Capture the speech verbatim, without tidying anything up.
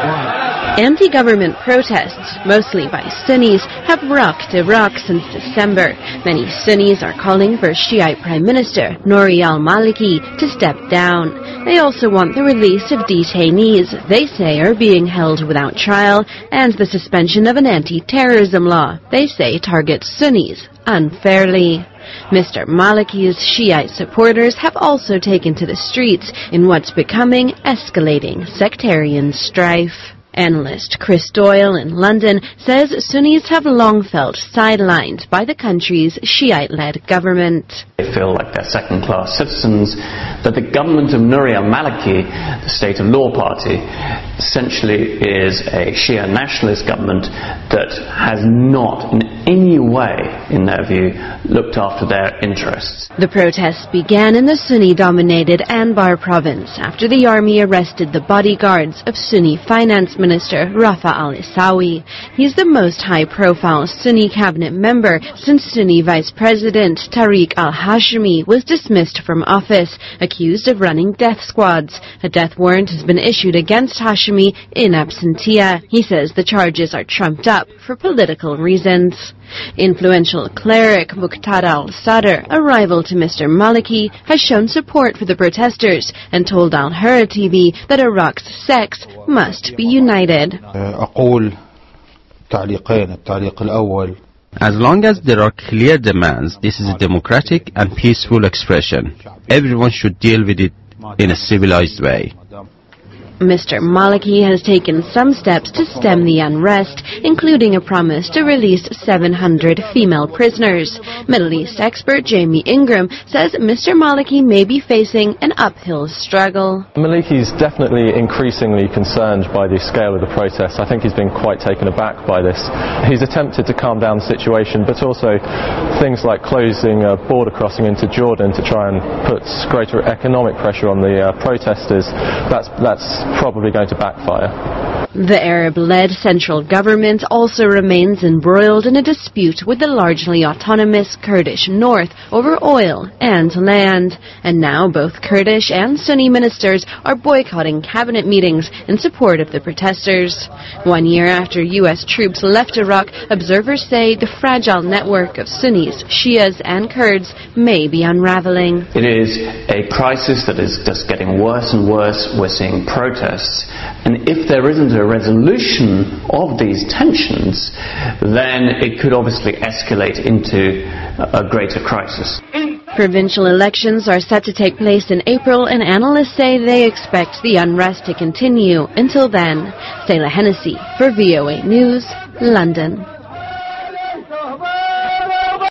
Anti-government protests, mostly by Sunnis, have rocked Iraq since December. Many Sunnis are calling for Shiite Prime Minister Nouri al-Maliki to step down. They also want the release of detainees they say are being held without trial and the suspension of an anti-terrorism law they say targets Sunnis unfairly. Mister Maliki's Shiite supporters have also taken to the streets in what's becoming escalating sectarian strife. Analyst Chris Doyle in London says Sunnis have long felt sidelined by the country's Shiite-led government. They feel like they're second-class citizens, that the government of Nouri al-Maliki, the State of Law Party, essentially is a Shia nationalist government that has not in any way, in their view, looked after their interests. The protests began in the Sunni-dominated Anbar province after the army arrested the bodyguards of Sunni finance Minister Rafa al-Isawi. He's the most high-profile Sunni cabinet member since Sunni Vice President Tariq al-Hashmi was dismissed from office, accused of running death squads. A death warrant has been issued against Hashmi in absentia. He says the charges are trumped up for political reasons. Influential cleric Muqtada al-Sadr, a rival to Mister Maliki, has shown support for the protesters and told Al Hurra T V that Iraq's sects must be united. As long as there are clear demands, this is a democratic and peaceful expression. Everyone should deal with it in a civilized way. Mister Maliki has taken some steps to stem the unrest, including a promise to release seven hundred female prisoners. Middle East expert Jamie Ingram says Mister Maliki may be facing an uphill struggle. Maliki is definitely increasingly concerned by the scale of the protests. I think he's been quite taken aback by this. He's attempted to calm down the situation, but also things like closing a border crossing into Jordan to try and put greater economic pressure on the uh, protesters. That's, that's probably going to backfire. The Arab-led central government also remains embroiled in a dispute with the largely autonomous Kurdish north over oil and land. And now both Kurdish and Sunni ministers are boycotting cabinet meetings in support of the protesters. One year after U S troops left Iraq, observers say the fragile network of Sunnis, Shias and Kurds may be unraveling. It is a crisis that is just getting worse and worse. We're seeing protests. And if there isn't a resolution of these tensions, then it could obviously escalate into a greater crisis. Provincial elections are set to take place in April, and analysts say they expect the unrest to continue until then. Sayla Hennessy for V O A News, London.